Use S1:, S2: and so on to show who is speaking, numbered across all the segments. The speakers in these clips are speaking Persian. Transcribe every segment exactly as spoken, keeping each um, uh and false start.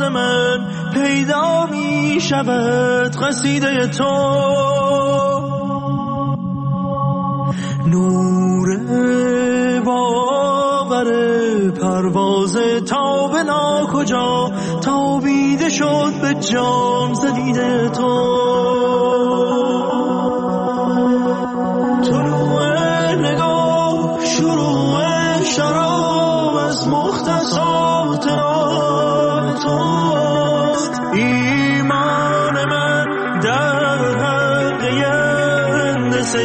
S1: ایمان من پیدا می شود قصیده تو. نور باور پرواز تا به ناکجا تابیده شد به جام زدیده تو. طلوع نگاه شروع شراب از مختصات را توست. ایمان من در حلقه هندسه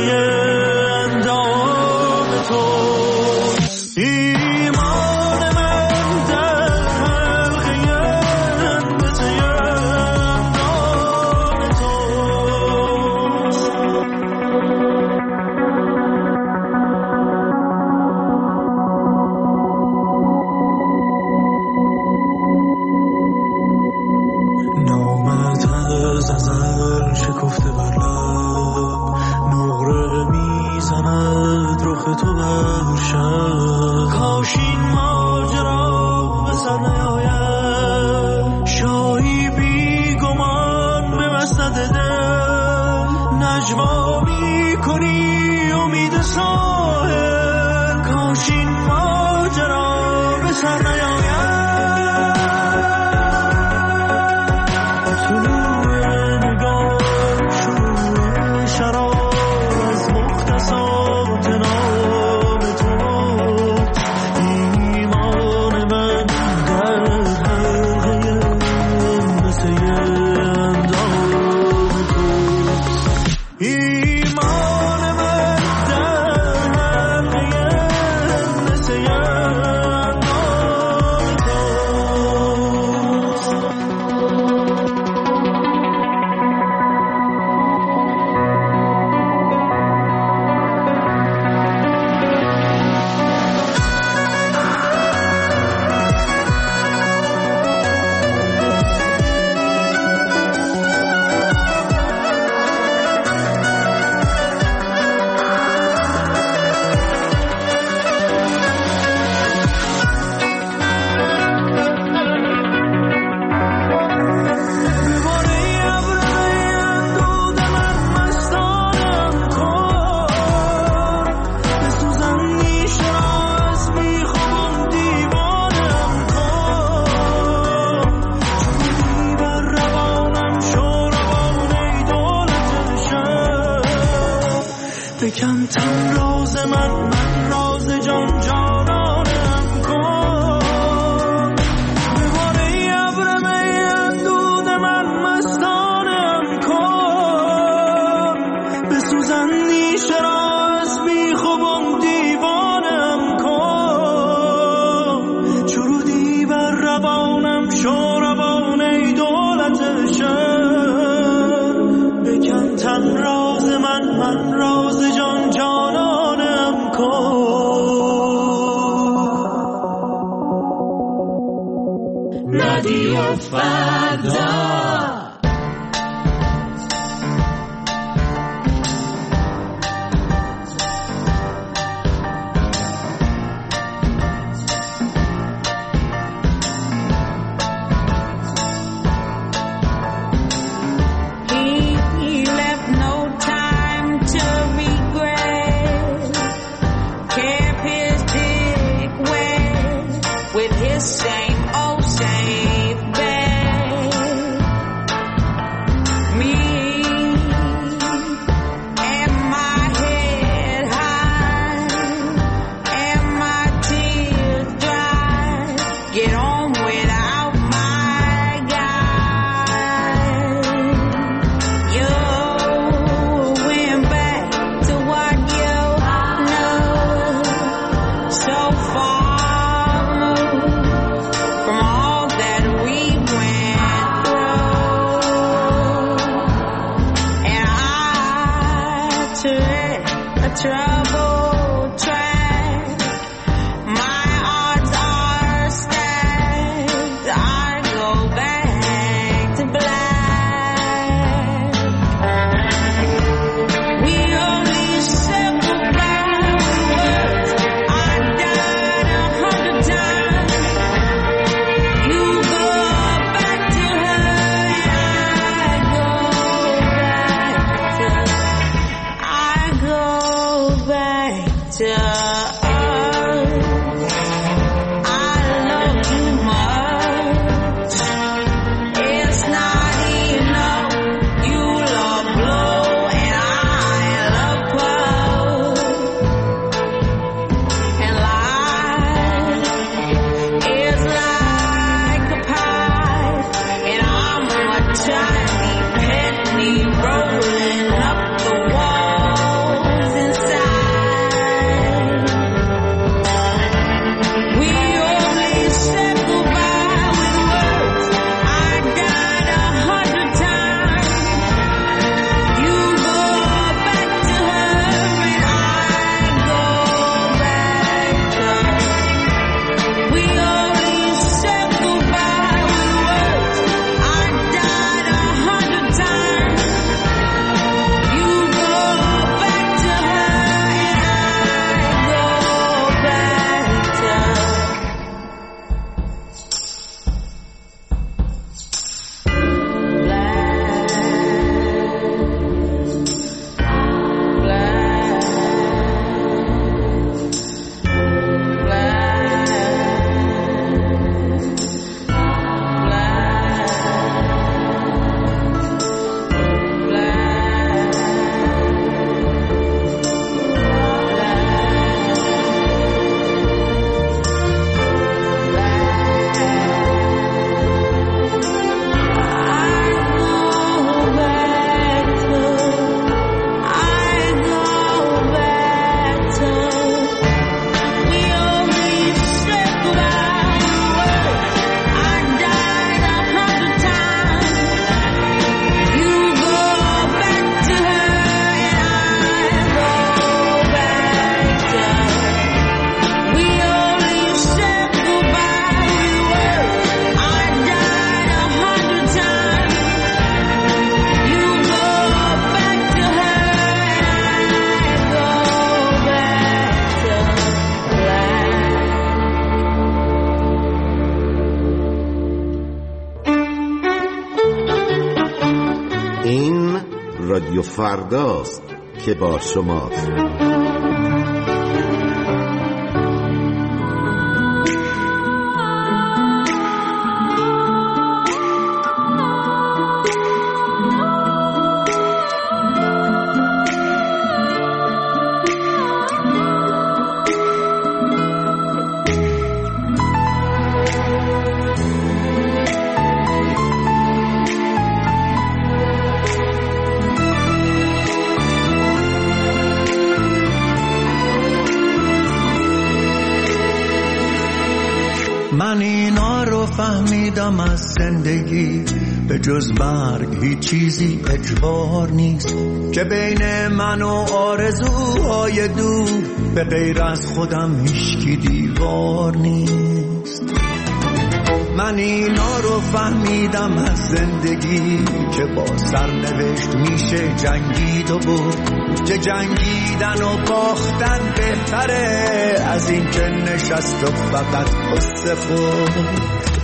S1: اندام توست. ایمان من در حلقه هندسه اندام توست. نامت از ازل شکفته بر لب، نقره میزند رخ تو بر شب. کاش این ماجرا به سر نیاید، شاهی بی گمان به مسند دل نجوا میکنی امید ساحل. کاش این ماجرا به سر نیاید. بکن تن راز من من راز جان جانانم کن. به باره ابرم اندود من مستانم کن. بسوزن نیشه را از بیخوبم دیوانم کن. چرودی بر روانم شو روان ای دولت شهر. بکن تن راز من من راز جان جانانم کن. رادیو فردا.
S2: Same old same bed. رادیو فرداست که با شماست.
S1: من اینا رو فهمیدم از زندگی، به جز مرگ هیچ چیزی اجبار نیست، که بین من و آرزوهای دور به غیر از خودم هیچکی دیوار نیست. من اینا رو فهمیدم از زندگی، که با سرنوشت میشه جنگید و برد، که جنگیدن و باختن بهتره از این که نشست و فقط قصه خود.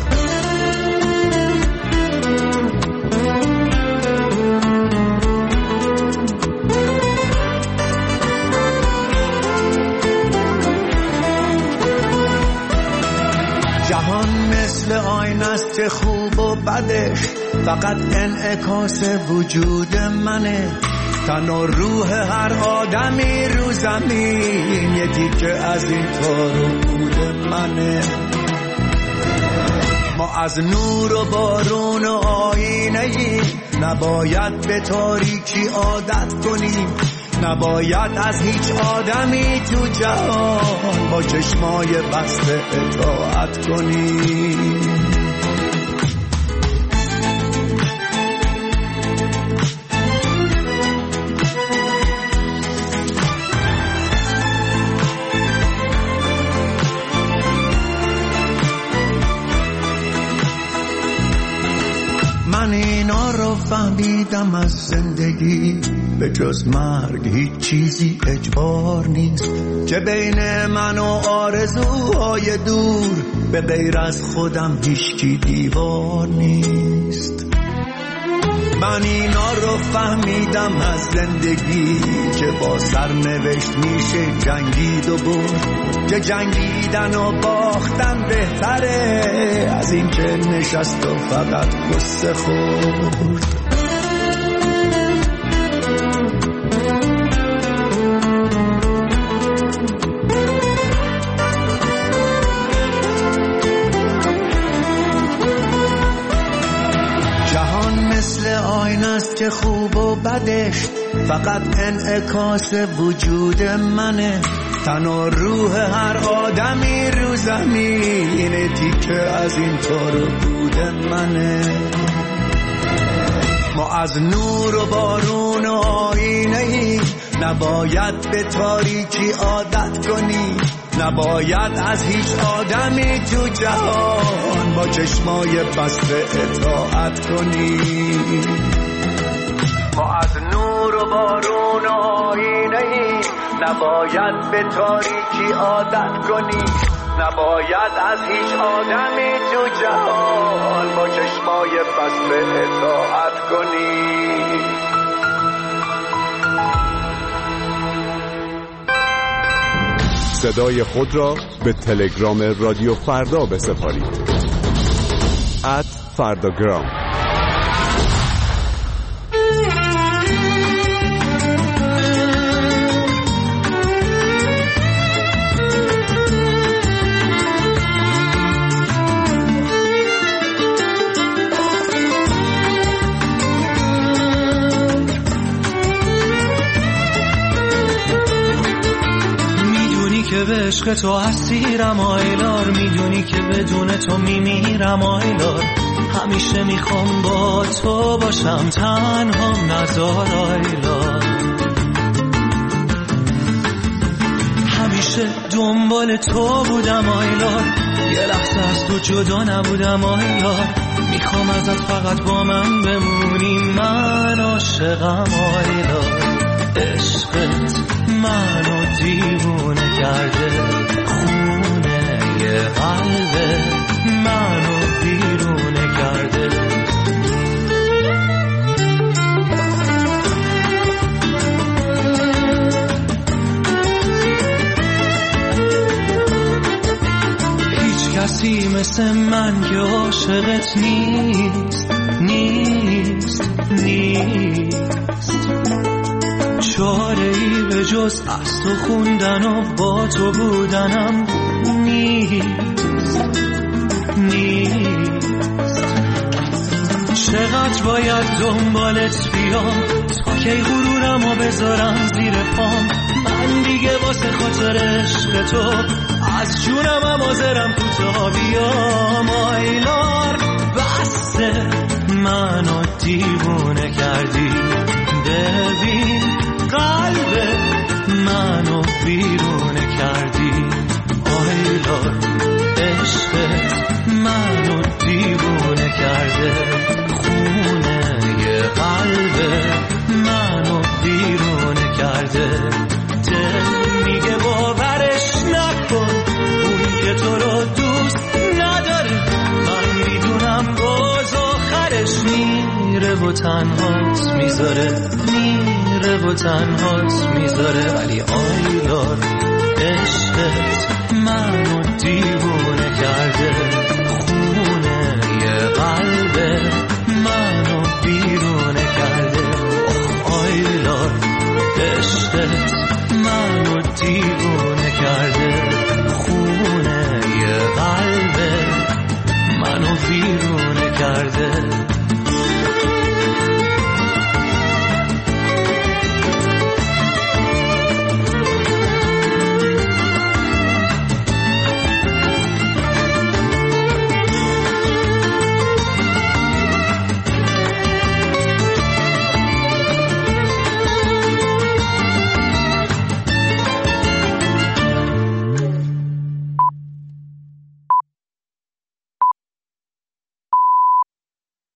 S1: جهان مثل آینه است که خوب و بدش فقط انعکاس وجود منه، تن و روح هر آدمی رو زمین یه تیکه از این تار و پود منه. ما از نور و بارون و آینه ایم، نباید به تاریکی عادت کنیم، نباید از هیچ آدمی تو جهان با چشمای بسته اطاعت کنیم. من اینا رو فهمیدم از زندگی، به جز مرگ هیچ چیزی اجبار نیست، که بین من و آرزوهای دور به غیر از خودم هیچکی دیوار نیست. من اینا رو فهمیدم از زندگی، که با سرنوشت میشه جنگید و برد، که جنگیدن و باختن بهتره از این که نشست و فقط قصه خورد. که خوب و بدش فقط انعکاس وجود منه، تن و روح هر آدمی رو زمین تیکه از این تار و پود منه. ما از نور و بارون و آینه ایم، نباید به تاریکی عادت کنیم، نباید از هیچ آدمی تو جهان با چشمای بسته اطاعت کنیم. ما از نور و بارون و آینه ایم، نباید به تاریکی عادت کنیم، نباید از هیچ آدمی تو جهان با چشمای بسته اطاعت کنیم.
S3: صدای خود را به تلگرام رادیو فردا بسپارید. ات فرداگرام.
S1: که به عشق تو اسیرم آیلار، میدونی که بدون تو میمیرم آیلار، همیشه میخوام با تو باشم تنها نزار آیلار، همیشه دنبال تو بودم آیلار، یه لحظه از تو جدا نبودم آیلار، میخوام ازت فقط با من بمونی، من عاشقم آیلار، عشقت منو دیوونه کرده، خونه یه قلبه منو دیرونه کرده.
S4: مثل من که عاشقت نیست نیست نیست چاره ای به جز از تو خوندن و با تو بودنم نیست نیست چقدر باید دنبالت بیام تا کی غرورم و بذارم زیر پام من دیگه واسه خاطر عشق تو از جونم هم حاضرم کوتاه بیام آیلار بسته منو دیوونه کردی ببین قلب منو بیرونه کردی آیلار عشقت منو دیوونه کرده خونه ی قلب منو بیرونه کرده دل میگه باورش نکن اون که تو رو دوست نداره من میدونم باز آخرش میره و تنهات میذاره میره و تنهات میذاره ولی آیلار عشقت منو دیوونه